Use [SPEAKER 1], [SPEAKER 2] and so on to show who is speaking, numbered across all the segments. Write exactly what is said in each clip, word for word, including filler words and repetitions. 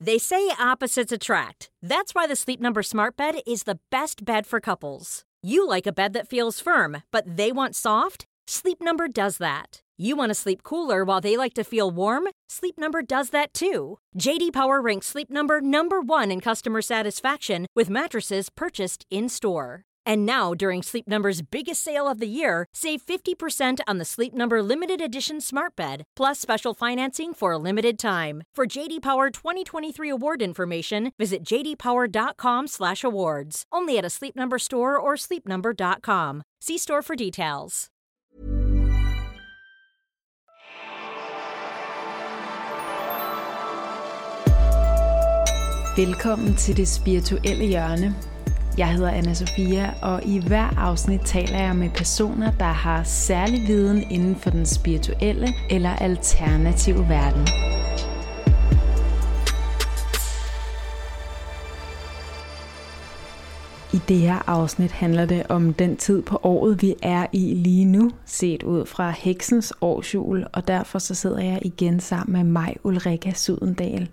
[SPEAKER 1] They say opposites attract. That's why the Sleep Number Smart Bed is the best bed for couples. You like a bed that feels firm, but they want soft? Sleep Number does that. You want to sleep cooler while they like to feel warm? Sleep Number does that too. J D Power ranks Sleep Number number one in customer satisfaction with mattresses purchased in-store. And now, during Sleep Number's biggest sale of the year, save fifty percent on the Sleep Number Limited Edition Smart Bed, plus special financing for a limited time. For J D Power twenty twenty-three award information, visit j d power dot com slash awards. Only at a Sleep Number store or sleep number dot com. See store for details.
[SPEAKER 2] Velkommen til det spirituelle hjørne. Jeg hedder Anna Sofia, og i hver afsnit taler jeg med personer, der har særlig viden inden for den spirituelle eller alternative verden. I det her afsnit handler det om den tid på året, vi er i lige nu, set ud fra heksens årshjul, og derfor så sidder jeg igen sammen med mig, Ulrika Sydendal.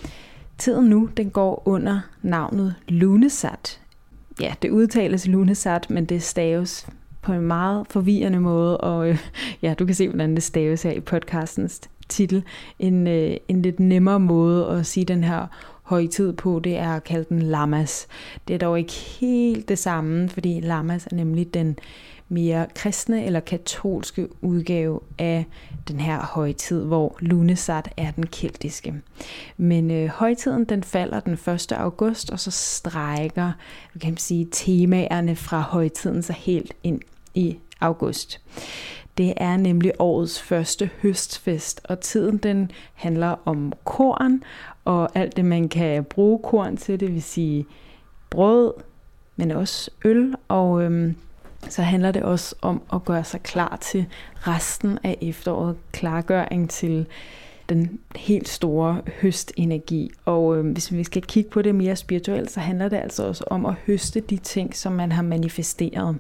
[SPEAKER 2] Tiden nu, den går under navnet Lunesat. Ja, det udtales Lunesat, men det staves på en meget forvirrende måde, og øh, ja, du kan se, hvordan det staves her i podcastens titel. En, øh, en lidt nemmere måde at sige den her højtid på, det er at kalde den Lammas. Det er dog ikke helt det samme, fordi Lammas er nemlig den mere kristne eller katolske udgave af den her højtid, hvor Lunesat er den keltiske. Men øh, højtiden den falder den første august, og så strækker kan man sige, temaerne fra højtiden sig helt ind i august. Det er nemlig årets første høstfest, og tiden den handler om korn og alt det, man kan bruge korn til, det vil sige brød, men også øl, og øhm, så handler det også om at gøre sig klar til resten af efteråret, klargøring til den helt store høstenergi. Og øh, hvis vi skal kigge på det mere spirituelt, så handler det altså også om at høste de ting, som man har manifesteret.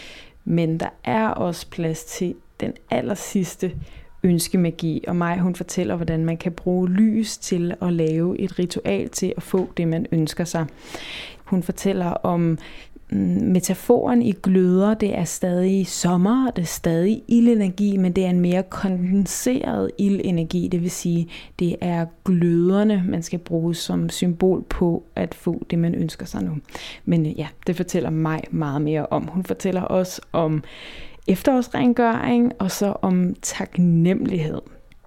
[SPEAKER 2] Men der er også plads til den aller sidste ønskemagi, og Maj, hun fortæller, hvordan man kan bruge lys til at lave et ritual til at få det, man ønsker sig. Hun fortæller om metaforen i gløder, det er stadig sommer, det er stadig ildenergi, men det er en mere kondenseret ildenergi, det vil sige, det er gløderne, man skal bruge som symbol på at få det, man ønsker sig nu. Men ja, det fortæller mig meget mere om. Hun fortæller også om efterårsrengøring, og så om taknemmelighed.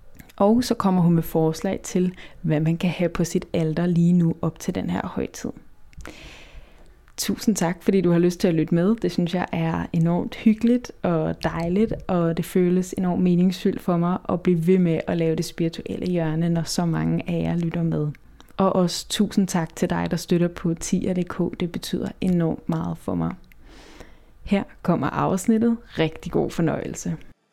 [SPEAKER 2] Og så kommer hun med forslag til, hvad man kan have på sit alter lige nu op til den her højtid. Tusind tak, fordi du har lyst til at lytte med. Det synes jeg er enormt hyggeligt og dejligt, og det føles enormt meningsfyldt for mig at blive ved med at lave det spirituelle hjørne, når så mange af jer lytter med. Og også tusind tak til dig, der støtter på tier punktum d k. Det betyder enormt meget for mig. Her kommer afsnittet. Rigtig god fornøjelse.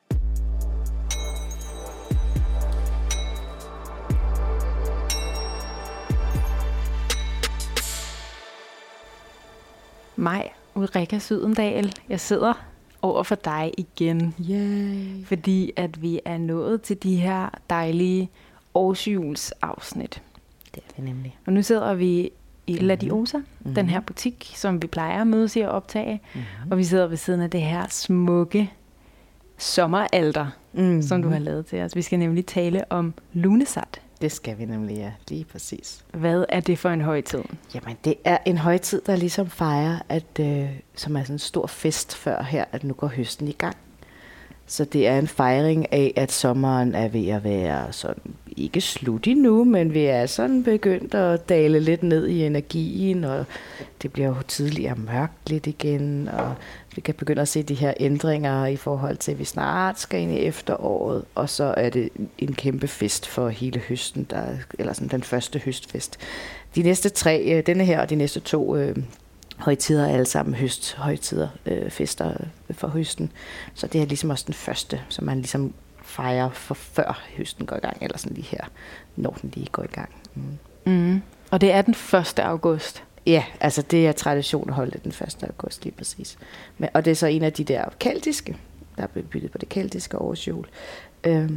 [SPEAKER 2] Mig, Ulrika Sydendal. Jeg sidder over for dig igen.
[SPEAKER 3] Yay.
[SPEAKER 2] Fordi at vi er nået til de her dejlige årshjulsafsnit.
[SPEAKER 3] Det er vi nemlig.
[SPEAKER 2] Og nu sidder vi i
[SPEAKER 3] Mm-hmm.
[SPEAKER 2] La Diosa, mm-hmm. den her butik, som vi plejer at mødes i at optage. Mm-hmm. Og vi sidder ved siden af det her smukke sommeralter, mm-hmm. som du har lavet til os. Vi skal nemlig tale om Lunesat.
[SPEAKER 3] Det skal vi nemlig, ja. Lige præcis.
[SPEAKER 2] Hvad er det for en højtid?
[SPEAKER 3] Jamen, det er en højtid, der ligesom fejrer, at, øh, som er sådan en stor fest før her, at nu går høsten i gang. Så det er en fejring af, at sommeren er ved at være sådan, ikke slut endnu, men vi er sådan begyndt at dale lidt ned i energien, og det bliver jo tidligere mørkt lidt igen, og vi kan begynde at se de her ændringer i forhold til, at vi snart skal ind i efteråret, og så er det en kæmpe fest for hele høsten, der, eller sådan den første høstfest. De næste tre, denne her og de næste to øh, højtider er alle sammen høsthøjtider, øh, fester for høsten. Så det er ligesom også den første, som man ligesom fejrer for før høsten går i gang, eller sådan lige her, når den lige går i gang. Mm.
[SPEAKER 2] Mm. Og det er den første august?
[SPEAKER 3] Ja, altså det er tradition at holde det den første august, lige præcis. Men, og det er så en af de der keltiske, der er byttet på det keltiske årshjul. Øhm,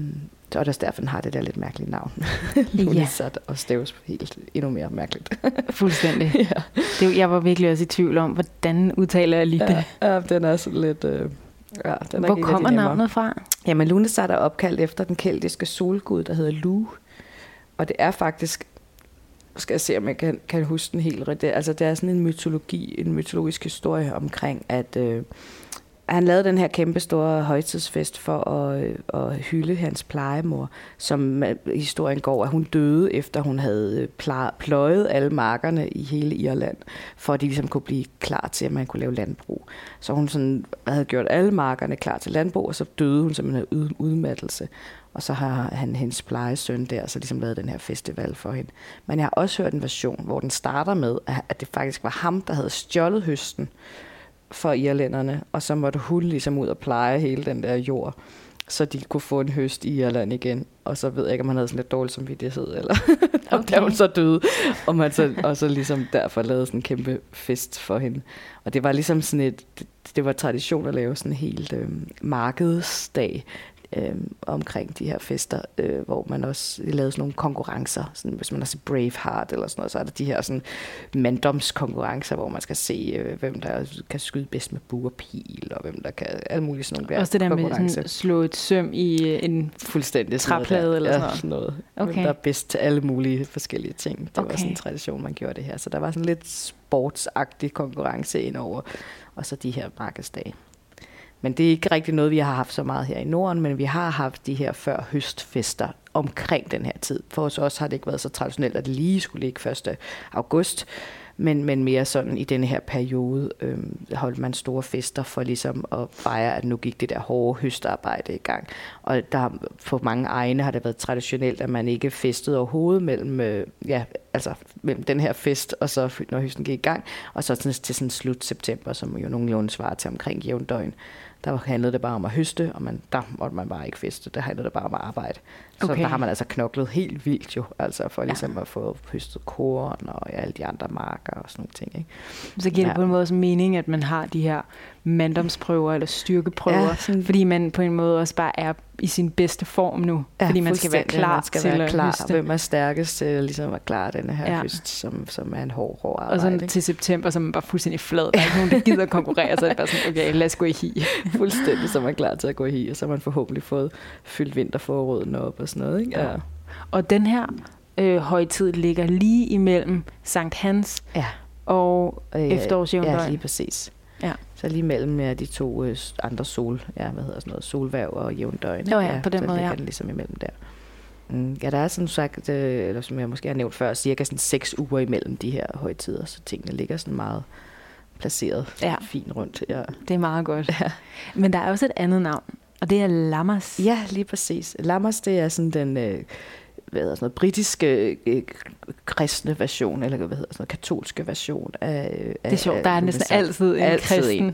[SPEAKER 3] Og der derfor har det der lidt mærkeligt navn. Lunasat, og staves helt endnu mere mærkeligt.
[SPEAKER 2] Fuldstændig. Ja. Det, jeg var virkelig også i tvivl om, hvordan udtaler jeg lige det.
[SPEAKER 3] Ja, ja, den er sådan lidt... Øh, ja, den er
[SPEAKER 2] Hvor kommer navnet fra?
[SPEAKER 3] Jamen, Lunasat er opkaldt efter den keltiske solgud, der hedder Lu. Og det er faktisk... Skal jeg se, om jeg kan, kan huske den helt rigtigt. Altså, det er sådan en mytologi, en mytologisk historie omkring, at... Øh, Han lavede den her kæmpe store højtidsfest for at, at hylde hans plejemor, som historien går, at hun døde, efter hun havde pløjet alle markerne i hele Irland, for at de ligesom kunne blive klar til, at man kunne lave landbrug. Så hun sådan havde gjort alle markerne klar til landbrug, og så døde hun simpelthen af udmattelse. Og så har han hendes plejesøn der, så ligesom lavet den her festival for hende. Men jeg har også hørt en version, hvor den starter med, at det faktisk var ham, der havde stjålet høsten for irlænderne, og så måtte hun ligesom ud og pleje hele den der jord, så de kunne få en høst i Irland igen. Og så ved jeg ikke, om han havde sådan lidt dårlig samvittighed, eller om okay. Der hun så døde, og man så, og så ligesom derfor lavede sådan en kæmpe fest for hende. Og det var ligesom sådan et, det, det var tradition at lave sådan en helt øh, markedsdag, Øh, omkring de her fester, øh, hvor man også lavede sådan nogle konkurrencer. Sådan, hvis man har set Braveheart eller sådan noget, så er der de her sådan manddomskonkurrencer, hvor man skal se, øh, hvem der kan skyde bedst med bue og pil, og hvem der kan, alle mulige sådan nogle der
[SPEAKER 2] også det der med sådan, slå et søm i en
[SPEAKER 3] fuldstændig
[SPEAKER 2] træplade eller sådan noget.
[SPEAKER 3] Ja, sådan noget. Okay. Hvem der er bedst til alle mulige forskellige ting. Det okay. var sådan en tradition, man gjorde det her. Så der var sådan lidt sportsagtig konkurrence indover, og så de her markedsdage. Men det er ikke rigtig noget, vi har haft så meget her i Norden, men vi har haft de her før høstfester omkring den her tid. For os også har det ikke været så traditionelt, at det lige skulle ligge første august, men, men mere sådan i denne her periode øh, holdt man store fester for ligesom at fejre, at nu gik det der hårde høstarbejde i gang. Og der, for mange egne har det været traditionelt, at man ikke festede overhovedet mellem, øh, ja, altså, mellem den her fest, og så når høsten gik i gang, og så til, til sådan slut september, som jo nogenlunde svarer til omkring jævndøgn. Der handlede det bare om at høste, og man, der måtte man bare ikke feste. Der handlede det bare om at arbejde. Så okay. Der har man altså knoklet helt vildt jo, altså for ligesom ja. At få høstet korn og ja, alle de andre marker og sådan nogle ting. Ikke?
[SPEAKER 2] Så giver det ja. På en måde også mening, at man har de her manddomsprøver eller styrkeprøver, ja, sådan, fordi man på en måde også bare er i sin bedste form nu, ja, fordi man skal være klar man skal til være klar, høste.
[SPEAKER 3] Hvem er stærkest til ligesom at klare denne her ja. Høst, som, som er en hård, hård arbejde.
[SPEAKER 2] Og så til september, så er man bare fuldstændig flad. Der er ikke nogen, der gider at konkurrere, så er det bare sådan, okay, lad os gå i hi.
[SPEAKER 3] Fuldstændig, så er man klar til at gå i hi, og så har man forhåbentlig fået fyldt vinterforråden op og sådan noget. Ikke? Ja. Ja.
[SPEAKER 2] Og den her øh, højtid ligger lige imellem Sankt Hans ja. Og øh, efterårsjævndøgn.
[SPEAKER 3] Ja, lige præcis. Ja. Så lige mellem ja, de to øh, andre sol, ja, hvad hedder sådan noget, solværv og jævndøgn.
[SPEAKER 2] Jo, ja, på den
[SPEAKER 3] så
[SPEAKER 2] måde, ja.
[SPEAKER 3] Den ligesom imellem der. Mm, ja, der er sådan sagt, øh, eller som jeg måske har nævnt før, cirka sådan seks uger imellem de her højtider, så tingene ligger sådan meget placeret ja. Fint rundt. Ja.
[SPEAKER 2] Det er meget godt. Ja. Men der er også et andet navn, og det er Lammas.
[SPEAKER 3] Ja, lige præcis. Lammas, det er sådan den... Øh, hvad hedder sådan noget, britiske øh, kristne version, eller hvad hedder sådan noget, katolske version af...
[SPEAKER 2] Det er sjovt, der er næsten altid en altid kristen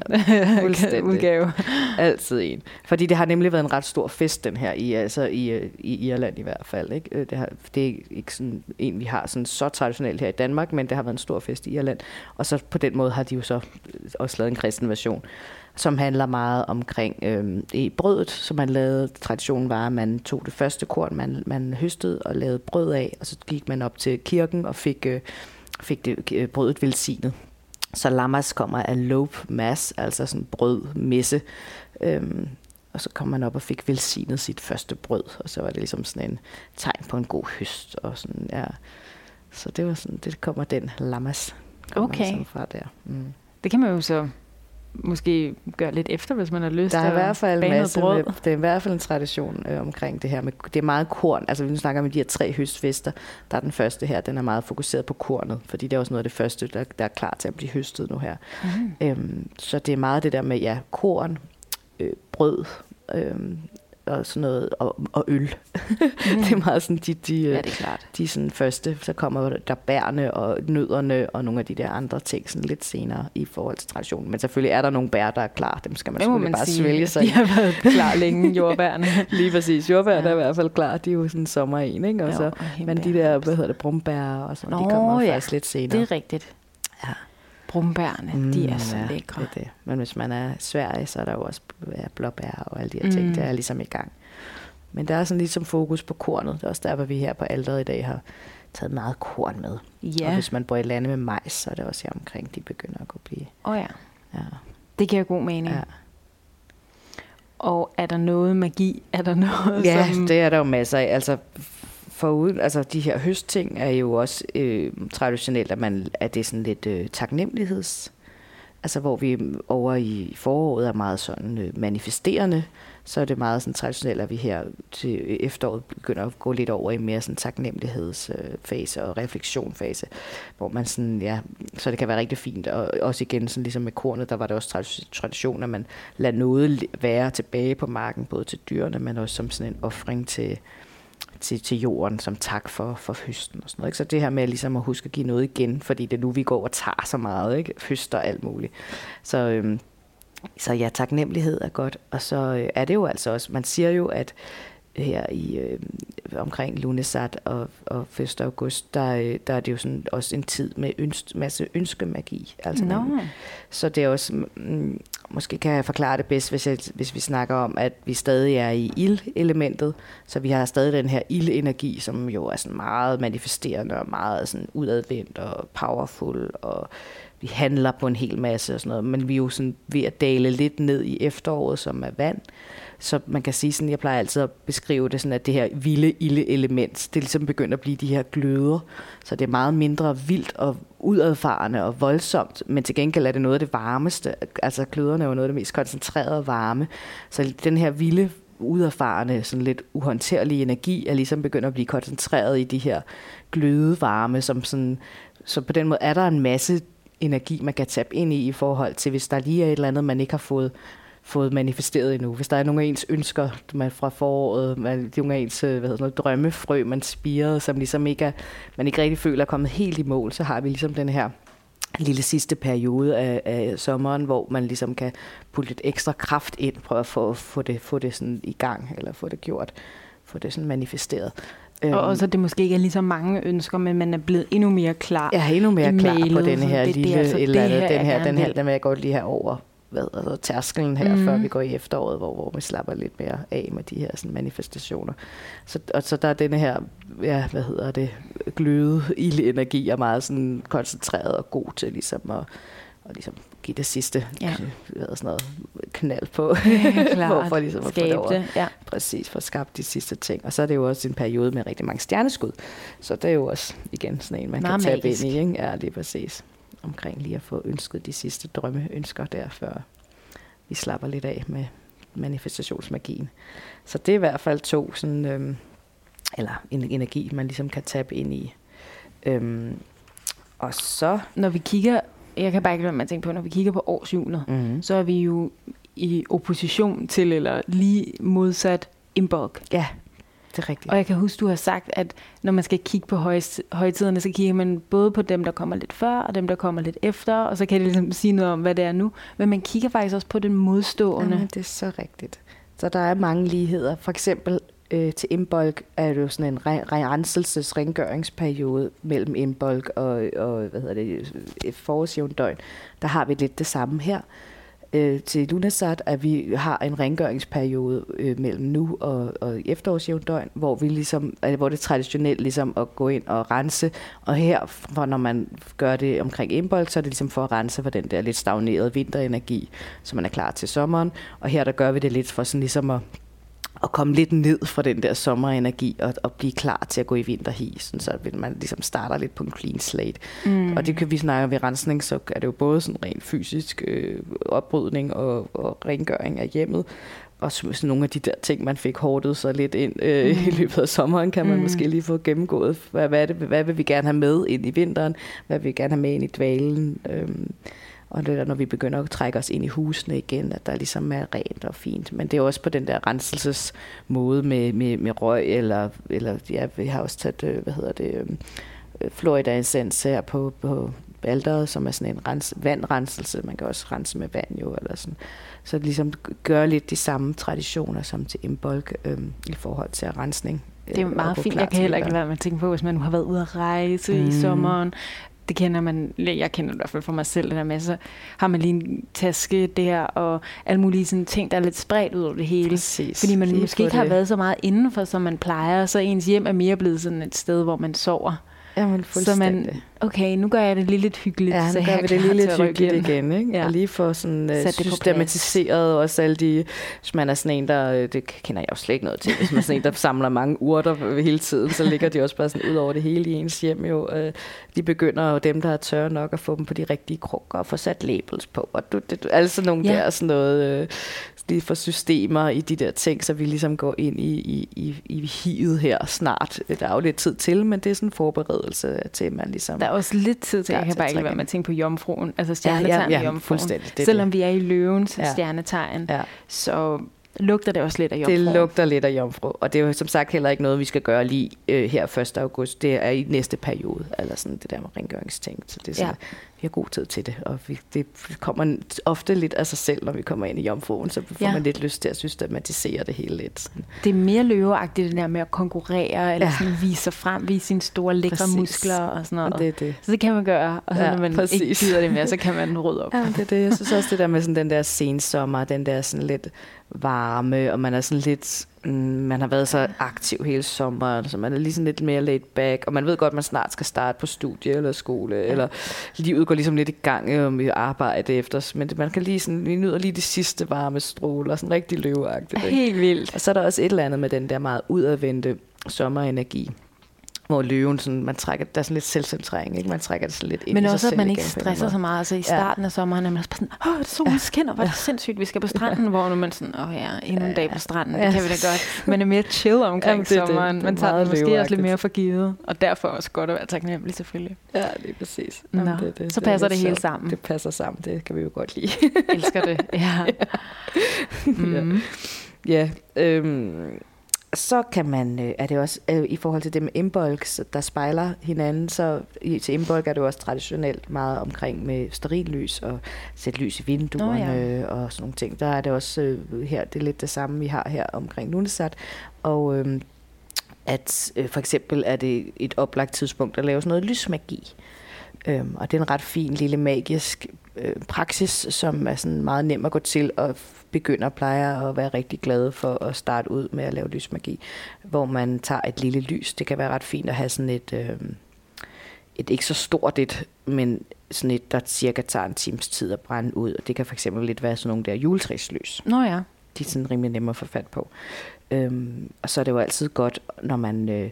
[SPEAKER 2] en. udgave.
[SPEAKER 3] Altid en. Fordi det har nemlig været en ret stor fest, den her, i, altså i, i Irland i hvert fald. Ikke? Det, har, det er ikke sådan en, vi har sådan så traditionelt her i Danmark, men det har været en stor fest i Irland. Og så på den måde har de jo så også lavet en kristen version, som handler meget omkring øh, i brødet, som man lavede. Traditionen var, at man tog det første korn, man, man høstede og lavede brød af, og så gik man op til kirken og fik, øh, fik det, øh, brødet velsignet. Så lammas kommer af loaf mass, altså sådan brødmesse, øhm, og så kom man op og fik velsignet sit første brød, og så var det ligesom sådan en tegn på en god høst. Og sådan, ja. Så det var sådan, det kommer den lammas
[SPEAKER 2] okay.
[SPEAKER 3] sådan fra der. Mm.
[SPEAKER 2] Det kan man jo så måske gøre lidt efter, hvis man har lyst
[SPEAKER 3] til at
[SPEAKER 2] bage
[SPEAKER 3] noget brød. Det er i hvert fald en tradition øh, omkring det her. Med, det er meget korn. Altså, vi snakker om de her tre høstfester. Der er den første her, den er meget fokuseret på kornet, fordi det er også noget af det første, der, der er klar til at blive høstet nu her. Mm. Øhm, så det er meget det der med, ja, korn, øh, brød, øh, og sådan noget, og, og øl. Mm. Det er meget sådan de, de,
[SPEAKER 2] ja, det er klart.
[SPEAKER 3] De sådan første, så kommer der bærne og nødderne og nogle af de der andre ting sådan lidt senere i forhold til traditionen. Men selvfølgelig er der nogle bær, der er klar. Dem skal man
[SPEAKER 2] det
[SPEAKER 3] selvfølgelig
[SPEAKER 2] man
[SPEAKER 3] bare
[SPEAKER 2] sige.
[SPEAKER 3] svælge sig.
[SPEAKER 2] De har været klar længe, jordbærne.
[SPEAKER 3] Lige præcis. Jordbærne ja. Er i hvert fald klar. De er jo sådan sommer en, ikke? Og jo, så, og men de der, hvad hedder det, brumbær og sådan, Nå, de kommer ja. Faktisk lidt senere.
[SPEAKER 2] Det er rigtigt. Ja. Brumbærne, mm, de er så ja, lækre.
[SPEAKER 3] Det er det. Men hvis man er i Sverige, så er der jo også ja, blåbær og alle de her ting. Mm. Det er ligesom i gang. Men der er sådan ligesom fokus på kornet. Det er også derfor, vi her på alteret i dag har taget meget korn med.
[SPEAKER 2] Ja.
[SPEAKER 3] Og hvis man bor i lande med majs, så er det også her omkring, de begynder at kunne blive.
[SPEAKER 2] Åh oh ja.
[SPEAKER 3] Ja.
[SPEAKER 2] Det giver god mening.
[SPEAKER 3] Ja.
[SPEAKER 2] Og er der noget magi? Er der noget,
[SPEAKER 3] ja,
[SPEAKER 2] som...
[SPEAKER 3] det er der jo masser af. Altså, foruden, altså de her høstting er jo også øh, traditionelt, at, man, at det er sådan lidt øh, taknemmeligheds. Altså hvor vi over i foråret er meget sådan øh, manifesterende, så er det meget sådan traditionelt, at vi her til efteråret begynder at gå lidt over i mere sådan taknemmelighedsfase og refleksionfase, hvor man sådan, ja, så det kan være rigtig fint. Og også igen, sådan ligesom med kornet, der var det også tradition, at man lader noget være tilbage på marken, både til dyrene, men også som sådan en ofring til, til, til jorden, som tak for, for høsten og sådan noget. Ikke? Så det her med ligesom at huske at give noget igen, fordi det er nu, vi går og tager så meget, ikke? Høster og alt muligt. Så øhm, Så ja, taknemmelighed er godt, og så øh, er det jo altså også, man siger jo, at her i øh, omkring Lunesat og, og første august, der, øh, der er det jo sådan også en tid med ønsk, masse ønskemagi. Altså,
[SPEAKER 2] no.
[SPEAKER 3] man, så det er også, mm, måske kan jeg forklare det bedst, hvis, jeg, hvis vi snakker om, at vi stadig er i ildelementet, så vi har stadig den her ildenergi, som jo er sådan meget manifesterende og meget sådan udadvendt og powerful, og vi handler på en hel masse og sådan noget, men vi er jo sådan ved at dale lidt ned i efteråret, som er vand. Så man kan sige sådan, jeg plejer altid at beskrive det sådan, at det her vilde ilde element, det ligesom begynder at blive de her gløder. Så det er meget mindre vildt og udadfarende og voldsomt, men til gengæld er det noget af det varmeste. Altså gløderne er jo noget af det mest koncentrerede varme. Så den her vilde, udadfarende, sådan lidt uhåndterlige energi er ligesom begynder at blive koncentreret i de her glødevarme, som sådan, så på den måde er der en masse energi, man kan tabe ind i i forhold til, hvis der lige er et eller andet, man ikke har fået, fået manifesteret endnu. Hvis der er nogle af ens ønsker man fra foråret, man, nogle af ens hvad hedder noget, drømmefrø, man spirede, som ligesom ikke er, man ikke rigtig føler er kommet helt i mål, så har vi ligesom den her lille sidste periode af, af sommeren, hvor man ligesom kan putte lidt ekstra kraft ind, prøve at få, få, det, få det sådan i gang, eller få det gjort, få det sådan manifesteret.
[SPEAKER 2] Og også, at det måske ikke er lige så mange ønsker, men man er blevet endnu mere klar.
[SPEAKER 3] Jeg er endnu mere klar på den her
[SPEAKER 2] det,
[SPEAKER 3] lille,
[SPEAKER 2] det, altså,
[SPEAKER 3] eller
[SPEAKER 2] det her,
[SPEAKER 3] den her, den her,
[SPEAKER 2] vil.
[SPEAKER 3] den vil jeg godt lige have over, hvad, altså tærskelen her,
[SPEAKER 2] mm.
[SPEAKER 3] før vi går i efteråret, hvor, hvor vi slapper lidt mere af med de her sådan, manifestationer. Så, og så der er denne her, ja, hvad hedder det, gløde ildenergi er meget sådan koncentreret og god til ligesom at og ligesom give det sidste
[SPEAKER 2] ja.
[SPEAKER 3] hvad sådan noget, knald på,
[SPEAKER 2] ja,
[SPEAKER 3] for, for ligesom at få det over.
[SPEAKER 2] Det, ja.
[SPEAKER 3] Præcis, for at skabe de sidste ting. Og så er det jo også en periode med rigtig mange stjerneskud. Så det er jo også igen sådan en, man meget kan tabe ind i. Ikke? Ja, det er præcis. Omkring lige at få ønsket de sidste drømmeønsker der, før vi slapper lidt af med manifestationsmagien. Så det er i hvert fald to sådan, øhm, eller en energi, man ligesom kan tabe ind i. Øhm, og så...
[SPEAKER 2] Når vi kigger... Jeg kan bare ikke lade mig tænke på, når vi kigger på årshjulet, mm-hmm. så er vi jo i opposition til, eller lige modsat Imbolc.
[SPEAKER 3] Ja, det er rigtigt.
[SPEAKER 2] Og jeg kan huske, du har sagt, at når man skal kigge på højtiderne, så kigger man både på dem, der kommer lidt før, og dem, der kommer lidt efter, og så kan det ligesom sige noget om, hvad det er nu. Men man kigger faktisk også på den modstående.
[SPEAKER 3] Ja, det er så rigtigt. Så der er mange ligheder. For eksempel øh, til Imbolc er det jo sådan en re- renselses-rengøringsperiode mellem Imbolc og, og hvad hedder det, forårsjævndøgn. Der har vi lidt det samme her. Øh, til Lunesat, at vi har en rengøringsperiode øh, mellem nu og, og efterårsjævndøgn, hvor vi ligesom, altså, hvor det er traditionelt ligesom at gå ind og rense. Og her, for når man gør det omkring Imbolc, så er det ligesom for at rense for den der lidt stagnerede vinterenergi, så man er klar til sommeren. Og her der gør vi det lidt for sådan ligesom at at komme lidt ned fra den der sommerenergi og, og blive klar til at gå i vinterhi, så man ligesom starter lidt på en clean slate. Mm. Og det kan vi snakke ved rensning, så er det jo både sådan rent fysisk øh, opbrydning og, og rengøring af hjemmet, og sådan nogle af de der ting, man fik hårdet så lidt ind øh, mm. i løbet af sommeren, kan man mm. måske lige få gennemgået. Hvad, hvad, er det, hvad vil vi gerne have med ind i vinteren? Hvad vil vi gerne have med ind i dvalen? Øhm, Og det er, når vi begynder at trække os ind i husene igen, at der ligesom er rent og fint. Men det er også på den der renselsesmåde med, med, med røg, eller, eller ja, vi har også taget, hvad hedder det, Florida Essens her på, på alteret, som er sådan en rens, vandrenselse. Man kan også rense med vand jo, eller sådan. Så det ligesom gør lidt de samme traditioner som til Imbolc øhm, i forhold til rensning.
[SPEAKER 2] Det er meget fint. Jeg kan heller ikke lade være med at tænke på, hvis man nu har været ude at rejse mm. i sommeren, det kender man, jeg kender det i hvert fald for mig selv, det der med, så har man lige en taske der, og alle mulige sådan ting, der er lidt spredt ud over det hele.
[SPEAKER 3] Præcis.
[SPEAKER 2] Fordi man
[SPEAKER 3] Lige
[SPEAKER 2] måske ikke
[SPEAKER 3] det.
[SPEAKER 2] har været så meget indenfor, som man plejer, så ens hjem er mere blevet sådan et sted, hvor man sover.
[SPEAKER 3] Jamen,
[SPEAKER 2] så man, okay, nu gør jeg det lige lidt hyggeligt.
[SPEAKER 3] Ja, nu
[SPEAKER 2] så
[SPEAKER 3] gør
[SPEAKER 2] jeg
[SPEAKER 3] vi det lige lidt hyggeligt
[SPEAKER 2] igen,
[SPEAKER 3] igen, ikke?
[SPEAKER 2] Ja.
[SPEAKER 3] Og lige få sådan uh,
[SPEAKER 2] Sat
[SPEAKER 3] systematiseret også alle de, hvis man er sådan en, der, det kender jeg jo slet ikke noget til, hvis man er sådan en, der samler mange urter hele tiden, så ligger de også bare sådan ud over det hele i ens hjem jo. Uh, de begynder jo, dem der er tørre nok, at få dem på de rigtige krukker og få sat labels på, og du, det, altså nogle ja. der sådan noget, uh, lige for systemer i de der ting, så vi ligesom går ind i, i, i, i hivet her snart. Der er jo lidt tid til, men det er sådan en forberedelse til, man ligesom...
[SPEAKER 2] Der er også lidt tid til, jeg kan bare ikke være med at tænke på jomfruen, altså stjernetegn
[SPEAKER 3] ja, ja, ja,
[SPEAKER 2] i jomfruen.
[SPEAKER 3] Det
[SPEAKER 2] Selvom
[SPEAKER 3] det.
[SPEAKER 2] vi er i løvens ja. stjernetegn, ja. så lugter det også lidt af jomfruen.
[SPEAKER 3] Det lugter lidt af jomfru, og det er jo som sagt heller ikke noget, vi skal gøre lige øh, her første august. Det er i næste periode, eller sådan det der med rengøringsting. Så det er sådan, ja. vi har god tid til det, og vi, det kommer ofte lidt af sig selv, når vi kommer ind i jomfruen, så får ja. man lidt lyst til at systematisere det hele lidt.
[SPEAKER 2] Det er mere løveagtigt, det der med at konkurrere, eller ja. sådan vise sig frem, vise sine store, lækre præcis. muskler og sådan noget. Og det er det. Så det kan man gøre, og så ja, når man præcis. ikke gider det mere, så kan man rydde op.
[SPEAKER 3] Ja, det er det. Jeg synes også det der med sådan den der sensommer, den der sådan lidt varme, og man er sådan lidt, mm, man har været så aktiv hele sommeren, så man er lige sådan lidt mere laid back, og man ved godt, at man snart skal starte på studie eller skole, ja. eller livet går ligesom lidt i gang om vi arbejde efter, men det, man kan lige sådan, vi nyder lige de sidste varme stråler, sådan rigtig løveagtigt.
[SPEAKER 2] Helt vildt.
[SPEAKER 3] Og så er der også et eller andet med den der meget udadvendte sommerenergi, hvor løven, sådan, man trækker, der er sådan lidt selvcentrering, ikke? Man trækker det sådan lidt ind
[SPEAKER 2] men
[SPEAKER 3] i sig
[SPEAKER 2] også,
[SPEAKER 3] selv.
[SPEAKER 2] Men også, at man ikke stresser så meget. Altså i starten ja. af sommeren er man sådan, åh, det solen skinner, hvor er det sindssygt, vi skal på stranden, hvor nu man sådan, åh ja, endnu en dag på stranden, det kan vi da godt. Man er mere chill omkring ja, det, sommeren. Det, det man tager det måske også lidt mere for givet, og derfor også godt at være taknemmelig selvfølgelig.
[SPEAKER 3] Ja, det er præcis.
[SPEAKER 2] Nå,
[SPEAKER 3] Jamen, det, det,
[SPEAKER 2] så passer det, det hele
[SPEAKER 3] så,
[SPEAKER 2] sammen.
[SPEAKER 3] Det passer sammen, det kan vi jo godt lide.
[SPEAKER 2] Elsker det, ja.
[SPEAKER 3] mm. Ja, ja øhm, så kan man, er det også øh, i forhold til det med imbolc, der spejler hinanden, så i, til imbolc er det jo også traditionelt meget omkring med stearinlys og sætte lys i vinduerne oh, ja. og sådan nogle ting. Der er det også øh, her, det er lidt det samme, vi har her omkring Lunesat. Og øh, at øh, for eksempel er det et oplagt tidspunkt at lave sådan noget lysmagi. Øhm, og det er en ret fin lille magisk øh, praksis, som er sådan meget nem at gå til, og begynder plejer at være rigtig glade for at starte ud med at lave lysmagi, hvor man tager et lille lys. Det kan være ret fint at have sådan et, øh, et ikke så stort et, men sådan et, der cirka tager en times tid at brænde ud. Og det kan for eksempel lidt være sådan nogle der juletræslys.
[SPEAKER 2] Nå ja.
[SPEAKER 3] De er sådan rimelig nemme at få fat på. Øhm, og så er det jo altid godt, når man... Øh,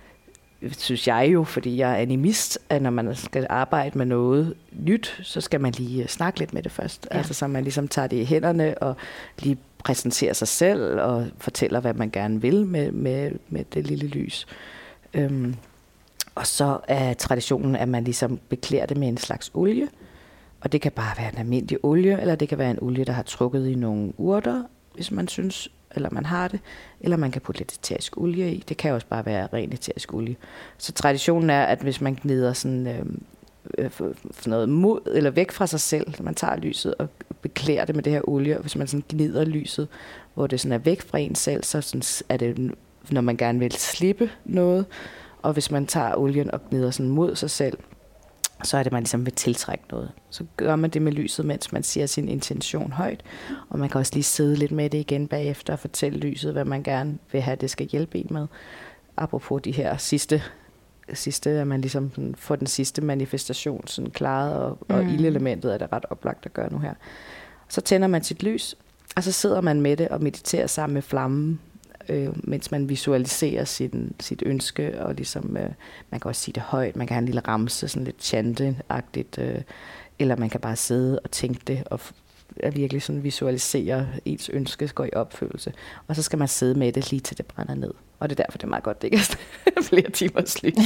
[SPEAKER 3] synes jeg jo, fordi jeg er animist, at når man skal arbejde med noget nyt, så skal man lige snakke lidt med det først. Ja. Altså så man ligesom tager det i hænderne og lige præsenterer sig selv og fortæller, hvad man gerne vil med, med, med det lille lys. Øhm, og så er traditionen, at man ligesom beklæder det med en slags olie. Og det kan bare være en almindelig olie, eller det kan være en olie, der har trukket i nogle urter, hvis man synes, eller man har det, eller man kan putte lidt eterisk olie i. Det kan også bare være ren eterisk olie. Så traditionen er, at hvis man gnider sådan, øh, øh, for noget mod, eller væk fra sig selv, så man tager lyset og beklæder det med det her olie, og hvis man sådan gnider lyset, hvor det sådan er væk fra en selv, så sådan er det, når man gerne vil slippe noget, og hvis man tager olien og gnider sådan mod sig selv, så er det, man ligesom vil tiltrække noget. Så gør man det med lyset, mens man siger sin intention højt. Og man kan også lige sidde lidt med det igen bagefter og fortælle lyset, hvad man gerne vil have, det skal hjælpe en med. Apropos de her sidste, sidste at man ligesom får den sidste manifestation sådan klaret, og, mm. og ildelementet er det ret oplagt at gøre nu her. Så tænder man sit lys, og så sidder man med det og mediterer sammen med flammen, Øh, mens man visualiserer sin, sit ønske, og ligesom, øh, man kan også sige det højt, man kan have en lille ramse, sådan lidt chante-agtigt, øh, eller man kan bare sidde og tænke det, og f- virkelig sådan visualisere ens ønske går i opfyldelse. Og så skal man sidde med det lige til det brænder ned. Og det er derfor, det er meget godt, det ikke er flere timers lys.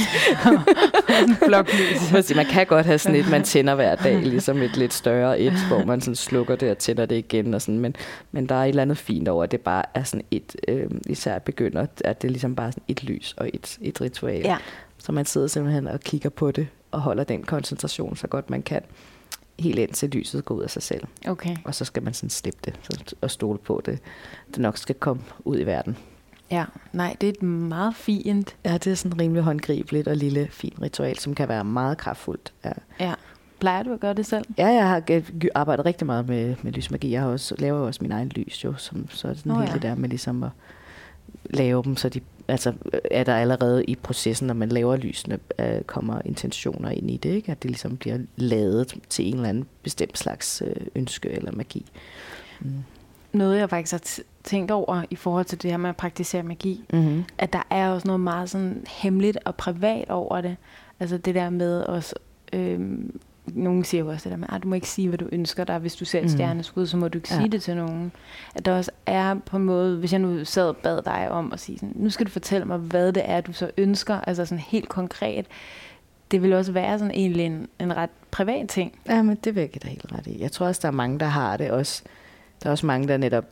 [SPEAKER 3] Bloklys. Man kan godt have sådan et, man tænder hver dag, ligesom et lidt større et, hvor man sådan slukker det og tænder det igen. Og sådan. Men, men der er et eller andet fint over, at det bare er sådan et, øh, især begynder, at det er ligesom bare sådan et lys og et, et ritual. Ja. Så man sidder simpelthen og kigger på det, og holder den koncentration så godt man kan, helt ind til lyset går ud af sig selv.
[SPEAKER 2] Okay.
[SPEAKER 3] Og så skal man sådan slippe det og stole på det. Det nok skal komme ud i verden.
[SPEAKER 2] Ja, nej, det er et meget fint.
[SPEAKER 3] Ja, det er sådan rimelig håndgribeligt og lille, fint ritual, som kan være meget kraftfuldt. Ja.
[SPEAKER 2] Ja. Plejer du at gøre det selv?
[SPEAKER 3] Ja, jeg har arbejdet rigtig meget med, med lysmagi. Jeg har også, laver også min egen lys, jo, som, så er det sådan oh, hele ja. det der med ligesom at lave dem, så de, altså, er der allerede i processen, når man laver lysene, øh, kommer intentioner ind i det, ikke? At det ligesom bliver lavet til en eller anden bestemt slags øh, ønske eller magi. Mm.
[SPEAKER 2] Noget, jeg faktisk har t- tænkt over i forhold til det her med at praktisere magi, mm-hmm. at der er også noget meget sådan hemmeligt og privat over det. Altså det der med også, øh, nogen siger jo også det der med, at du må ikke sige, hvad du ønsker dig. Hvis du ser et mm. stjerneskud, så må du ikke ja. sige det til nogen. At der også er på en måde, hvis jeg nu sad og bad dig om at sige sådan, nu skal du fortælle mig, hvad det er, du så ønsker. Altså sådan helt konkret. Det vil også være sådan egentlig en, en ret privat ting.
[SPEAKER 3] Ja, men det vil jeg da helt ret i. Jeg tror også, der er mange, der har det også. Der er også mange, der netop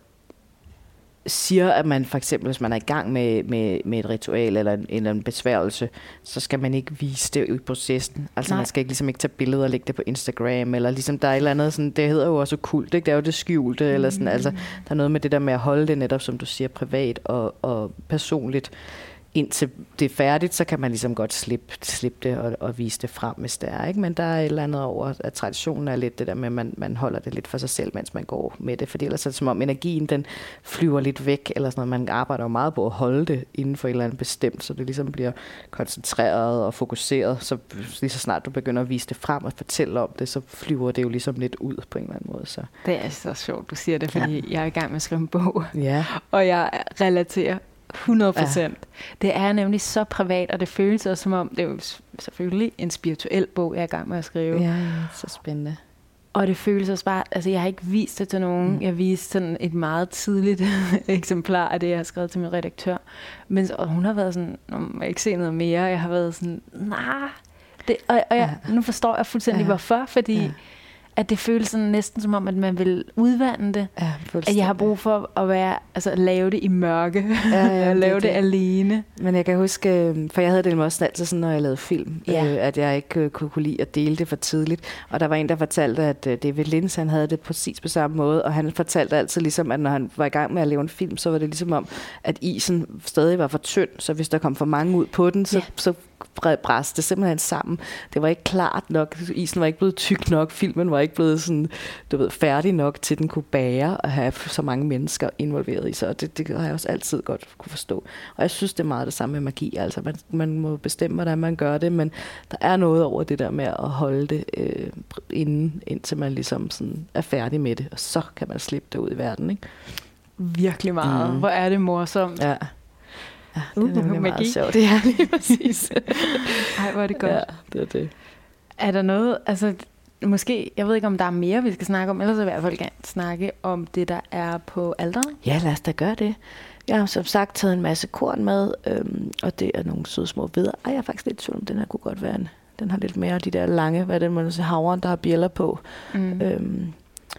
[SPEAKER 3] siger, at man for eksempel, hvis man er i gang med, med, med et ritual eller en, eller en besværgelse, så skal man ikke vise det i processen. Altså Nej. man skal ikke, ligesom ikke tage billeder og lægge det på Instagram, eller ligesom der er et eller andet, sådan, det hedder jo også kult, ikke? Det er jo det skjulte, mm. eller sådan, altså der er noget med det der med at holde det netop, som du siger, privat og, og personligt. Indtil det er færdigt, så kan man ligesom godt slippe, slippe det og, og vise det frem, hvis det er. Ikke? Men der er et eller andet over, at traditionen er lidt det der med, at man, man holder det lidt for sig selv, mens man går med det. Fordi ellers er det som om energien, den flyver lidt væk, eller sådan noget. Man arbejder jo meget på at holde det inden for et eller andet bestemt, så det ligesom bliver koncentreret og fokuseret. Så lige så snart du begynder at vise det frem og fortælle om det, så flyver det jo ligesom lidt ud på en eller anden måde. Så.
[SPEAKER 2] Det er så sjovt, du siger det, fordi ja. jeg er i gang med at skrive en bog,
[SPEAKER 3] ja.
[SPEAKER 2] og jeg relaterer hundrede procent. Ja. Det er nemlig så privat, og det føles også som om, det er jo selvfølgelig en spirituel bog, jeg er i gang med at skrive.
[SPEAKER 3] Ja, ja, så spændende.
[SPEAKER 2] Og det føles også bare, altså jeg har ikke vist det til nogen. Mm. Jeg viste sådan et meget tidligt eksemplar af det, jeg har skrevet til min redaktør. Men og hun har været sådan, jeg må ikke se noget mere. Jeg har været sådan, nej. Det, og og jeg, ja. nu forstår jeg fuldstændig, ja. hvorfor, fordi ja. at det føles sådan næsten som om, at man vil udvande det. Ja, at jeg har brug for at være, altså at lave det i mørke. Ja, ja, lave det, det alene.
[SPEAKER 3] Men jeg kan huske, for jeg havde det også altid sådan, når jeg lavede film, ja. øh, at jeg ikke øh, kunne, kunne lide at dele det for tidligt. Og der var en, der fortalte, at øh, David Lynch, han havde det præcis på samme måde. Og han fortalte altid ligesom, at når han var i gang med at lave en film, så var det ligesom om, at isen stadig var for tynd. Så hvis der kom for mange ud på den, så, ja. så bræste det simpelthen sammen. Det var ikke klart nok. Isen var ikke blevet tyk nok. Filmen var ikke blevet sådan, du ved, færdig nok til, den kunne bære at have så mange mennesker involveret i sig. Og det, det har jeg også altid godt kunne forstå. Og jeg synes, det er meget det samme med magi. Altså, man, man må bestemme, hvordan man gør det, men der er noget over det der med at holde det øh, inden, indtil man ligesom sådan er færdig med det. Og så kan man slippe det ud i verden, ikke?
[SPEAKER 2] Virkelig meget. Mm. Hvor er det morsomt.
[SPEAKER 3] Ja. Ja, det er nemlig uh, meget sjovt. Det er lige præcis.
[SPEAKER 2] Ej, hvor er det godt.
[SPEAKER 3] Ja, det er det.
[SPEAKER 2] Er der noget, altså måske, jeg ved ikke, om der er mere, vi skal snakke om, ellers vil jeg i hvert fald gerne snakke om det, der er på alteret.
[SPEAKER 3] Ja, lad os da gøre det. Jeg har som sagt taget en masse korn med, øhm, og det er nogle søde små vidder. Ej, jeg er faktisk lidt tvivl om, den her kunne godt være en. Den har lidt mere af de der lange, hvad er det, man siger, havren, der har bjælder på. Mm. Øhm,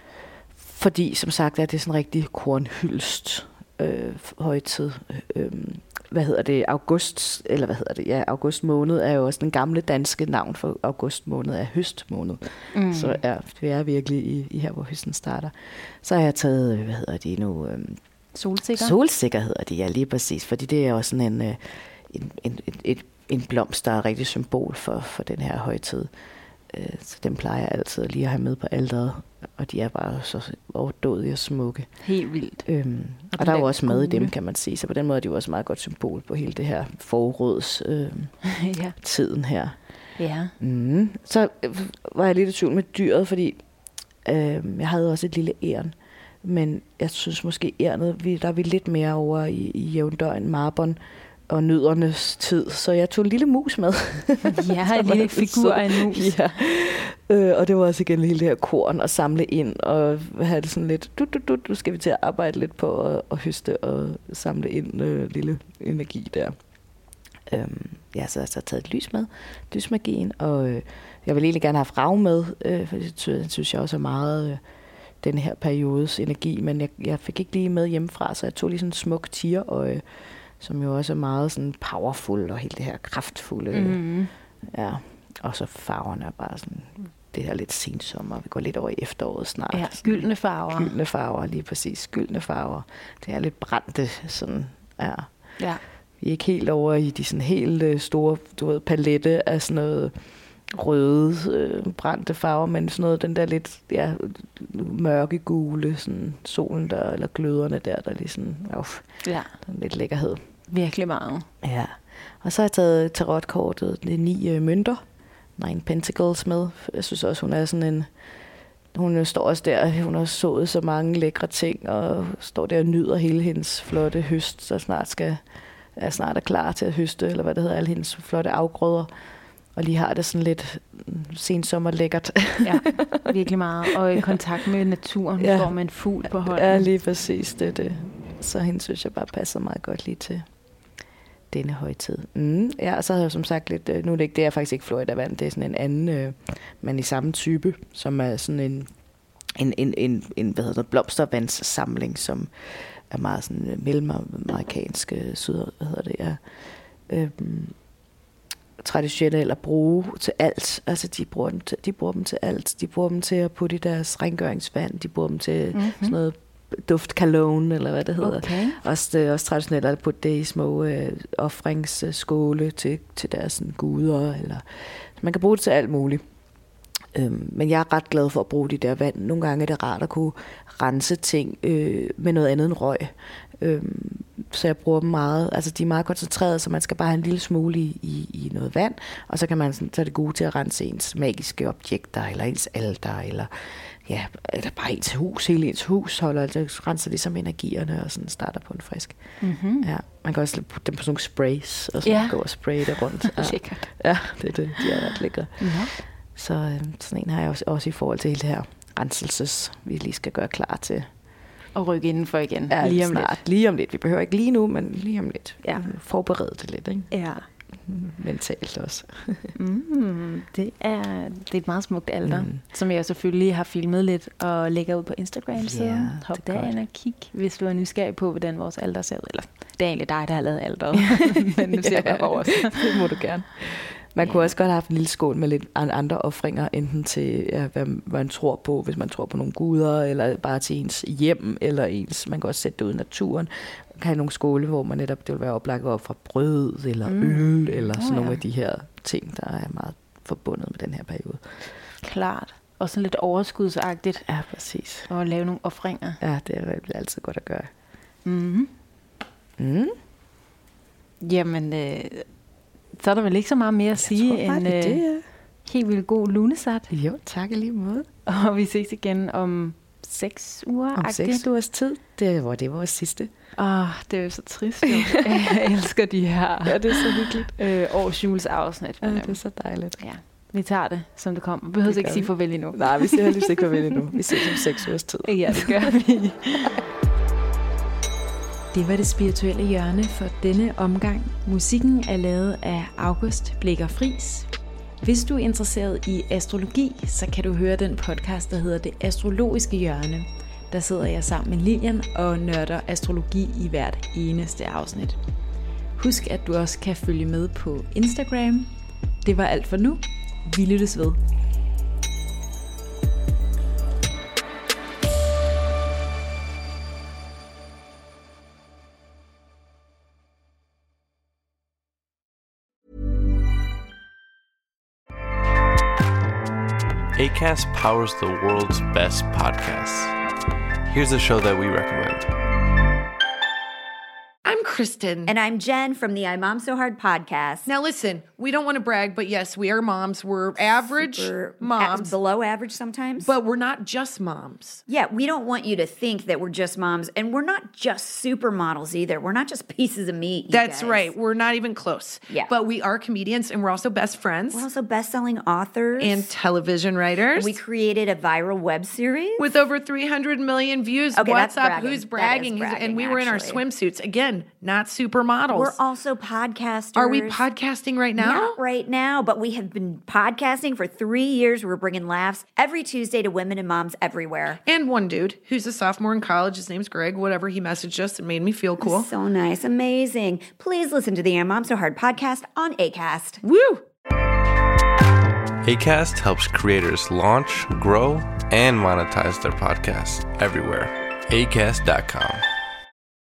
[SPEAKER 3] fordi, som sagt, er det sådan en rigtig kornhyldst øh, højtid. Øh, hvad hedder det, august, eller hvad hedder det, ja, august måned er jo også den gamle danske navn for august måned, er høst måned. Mm. Så ja, det er virkelig i, i her, hvor høsten starter. Så har jeg taget, hvad hedder det nu? Øhm,
[SPEAKER 2] solsikker.
[SPEAKER 3] Solsikker hedder det, ja, lige præcis, fordi det er også sådan en, en, en, en, en, en blomst, der er rigtig symbol for, for den her højtid. Så dem plejer jeg altid lige at have med på alteret, og de er bare så overdådige og smukke.
[SPEAKER 2] Helt vildt.
[SPEAKER 3] Øhm, og, og der er jo også mad i dem, kan man sige, så på den måde er de jo også meget godt symbol på hele det her forråds øh, ja. tiden her.
[SPEAKER 2] Ja.
[SPEAKER 3] Mm. Så øh, var jeg lidt i tvivl med dyret, fordi øh, jeg havde også et lille æren, men jeg synes måske ærnet, vi, der er vi lidt mere over i, i jævndøgn, marbon, og nøddernes tid, så jeg tog en lille mus med.
[SPEAKER 2] Ja, en lille figur af en mus.
[SPEAKER 3] Ja. Øh, og det var også igen hele det her korn at samle ind, og have det sådan lidt, du, du, du, du skal vi til at arbejde lidt på at, at høste og samle ind øh, lille energi der. Øhm, ja, så jeg har taget et lys med, lysmagien, og øh, jeg vil egentlig gerne have rav med, øh, for det synes, synes jeg også er meget øh, den her periodes energi, men jeg, jeg fik ikke lige med hjemmefra, så jeg tog lige sådan en smuk tigerøje, som jo også er meget sådan powerful og helt det her kraftfulde. Mm. Ja, og så farverne er bare sådan, det her lidt sensommer. Vi går lidt over i efteråret snart.
[SPEAKER 2] Ja, gyldne farver.
[SPEAKER 3] Gyldne farver, lige præcis. Gyldne farver. Det er lidt brændte, sådan, ja.
[SPEAKER 2] Ja.
[SPEAKER 3] Vi er ikke helt over i de sådan helt øh, store, du ved, palette af sådan noget røde, øh, brændte farver, men sådan noget, den der lidt, ja, mørke gule, sådan solen der, eller gløderne der, der lige sådan, uff,
[SPEAKER 2] ja.
[SPEAKER 3] lidt lækkerhed.
[SPEAKER 2] Virkelig meget.
[SPEAKER 3] Ja. Og så har jeg taget tarotkortet, det er ni øh, mønter, Nine Pentacles med. Jeg synes også, hun er sådan en, hun står også der, hun har sået så mange lækre ting, og står der og nyder hele hendes flotte høst, så snart skal, er snart er klar til at høste, eller hvad det hedder, alle hendes flotte afgrøder. Og lige har det sådan lidt sensommer lækkert.
[SPEAKER 2] Ja, virkelig meget. Og i kontakt med naturen, ja. Står med en fugl på hånden.
[SPEAKER 3] Ja, lige præcis. Det, det. Så hende synes jeg bare passer meget godt lige til denne højtid. Mm, ja, og så havde jeg som sagt lidt, nu er det ikke, det er faktisk ikke Florida-vand, det er sådan en anden, øh, men i samme type, som er sådan en, en, en, en, en hvad hedder det, blomstervandssamling, som er meget sådan mellemamerikansk, syd, hvad hedder det, ja. Øhm, traditionelle at bruge til alt. Altså, de bruger, dem til, de bruger dem til alt. De bruger dem til at putte i deres rengøringsvand. De bruger dem til mm-hmm. sådan noget duft cologne, eller hvad det hedder.
[SPEAKER 2] Okay.
[SPEAKER 3] Også, det er også traditionelt at putte det i små øh, offringsskåle til, til deres sådan, guder. Eller, man kan bruge det til alt muligt. Øhm, men jeg er ret glad for at bruge de der vand. Nogle gange er det rart at kunne rense ting øh, med noget andet end røg. Øhm, så jeg bruger dem meget, altså de er meget koncentrerede, så man skal bare have en lille smule i, i, i noget vand, og så kan man sådan, så er det gode til at rense ens magiske objekter, eller ens alter, eller ja, eller bare ens hus, hele ens hus holder, altså renser ligesom energierne, og sådan starter på en frisk.
[SPEAKER 2] Mm-hmm.
[SPEAKER 3] Ja, man kan også putte dem på sådan nogle sprays, og så
[SPEAKER 2] ja.
[SPEAKER 3] gå og spraye det rundt. Ja.
[SPEAKER 2] Lækkert.
[SPEAKER 3] Ja, det er det, de er ret lækre.
[SPEAKER 2] Mm-hmm.
[SPEAKER 3] Så øh, sådan en har jeg også, også i forhold til hele det her renselses, vi lige skal gøre klar til.
[SPEAKER 2] Og rykke indenfor igen.
[SPEAKER 3] Ja,
[SPEAKER 2] lige om
[SPEAKER 3] snart.
[SPEAKER 2] lidt.
[SPEAKER 3] Lige om lidt. Vi behøver ikke lige nu, men lige om lidt.
[SPEAKER 2] Ja.
[SPEAKER 3] Forberede det lidt, ikke?
[SPEAKER 2] Ja.
[SPEAKER 3] Mentalt også.
[SPEAKER 2] mm, det, er, det er et meget smukt alter, mm. som jeg selvfølgelig har filmet lidt og lægger ud på Instagram. Så
[SPEAKER 3] ja,
[SPEAKER 2] hop derind og kig, hvis du er nysgerrig på, hvordan vores alter ser ud. Eller det er egentlig dig, der har lavet alteret. Men nu ser jeg bare over.
[SPEAKER 3] Det må du gerne. Man kunne også godt have haft en lille skål med lidt andre offringer, enten til, ja, hvad man tror på, hvis man tror på nogle guder, eller bare til ens hjem, eller ens, man kan også sætte det ud i naturen. Man kan have nogle skåle, hvor man netop, det vil være oplagt op fra brød, eller mm. øl, eller sådan oh, ja. nogle af de her ting, der er meget forbundet med den her periode.
[SPEAKER 2] Klart. Og sådan lidt overskudsagtigt.
[SPEAKER 3] Ja, præcis.
[SPEAKER 2] Og lave nogle offringer.
[SPEAKER 3] Ja, det er altid godt at gøre.
[SPEAKER 2] Mm-hmm.
[SPEAKER 3] Mm.
[SPEAKER 2] Jamen, øh, så er der vel ikke så meget mere at jeg sige tror, end øh, det er. Helt vildt god lunesat.
[SPEAKER 3] Jo, tak i lige måde.
[SPEAKER 2] Og vi ses igen om seks uger.
[SPEAKER 3] Om seks ugers tid. Det er, hvor det er vores sidste.
[SPEAKER 2] Åh, oh, det er jo så trist. Jo. Jeg elsker de her
[SPEAKER 3] ja, det er så hyggeligt.
[SPEAKER 2] Øh, årsjulesafsnit.
[SPEAKER 3] Ja, det er så dejligt.
[SPEAKER 2] Ja, vi tager det, som det kommer. Vi behøver ikke sige farvel endnu.
[SPEAKER 3] Nej, vi siger heldigvis ikke farvel endnu. Vi ses om seks ugers tid.
[SPEAKER 2] Ja, det gør vi. Det var det spirituelle hjørne for denne omgang. Musikken er lavet af August Blicher Friis. Hvis du er interesseret i astrologi, så kan du høre den podcast, der hedder Det Astrologiske Hjørne. Der sidder jeg sammen med Lilian og nørder astrologi i hvert eneste afsnit. Husk, at du også kan følge med på Instagram. Det var alt for nu. Vi lyttes ved.
[SPEAKER 4] Acast powers the world's best podcasts. Here's a show that we recommend.
[SPEAKER 5] I'm Kristen.
[SPEAKER 6] And I'm Jen from the I Mom So Hard podcast.
[SPEAKER 5] Now listen, we don't want to brag, but yes, we are moms. We're average
[SPEAKER 6] Super
[SPEAKER 5] moms.
[SPEAKER 6] A- below average sometimes.
[SPEAKER 5] But we're not just moms.
[SPEAKER 6] Yeah, we don't want you to think that we're just moms. And we're not just supermodels either. We're not just pieces of meat, you
[SPEAKER 5] That's
[SPEAKER 6] guys.
[SPEAKER 5] right. We're not even close.
[SPEAKER 6] Yeah.
[SPEAKER 5] But we are comedians, and we're also best friends.
[SPEAKER 6] We're also best-selling authors.
[SPEAKER 5] And television writers.
[SPEAKER 6] We created a viral web series.
[SPEAKER 5] With over three hundred million views.
[SPEAKER 6] Okay,
[SPEAKER 5] What's
[SPEAKER 6] that's
[SPEAKER 5] up?
[SPEAKER 6] bragging.
[SPEAKER 5] Who's bragging?
[SPEAKER 6] That is
[SPEAKER 5] Who's,
[SPEAKER 6] bragging,
[SPEAKER 5] and we were
[SPEAKER 6] actually.
[SPEAKER 5] in our swimsuits. Again, not supermodels.
[SPEAKER 6] We're also podcasters.
[SPEAKER 5] Are we podcasting right now?
[SPEAKER 6] Not right now, but we have been podcasting for three years. We're bringing laughs every Tuesday to women and moms everywhere.
[SPEAKER 5] And one dude who's a sophomore in college, his name's Greg, whatever, he messaged us and made me feel cool.
[SPEAKER 6] So nice. Amazing. Please listen to the I Mom So Hard podcast on Acast.
[SPEAKER 5] Woo!
[SPEAKER 4] Acast helps creators launch, grow, and monetize their podcasts everywhere. acast dot com.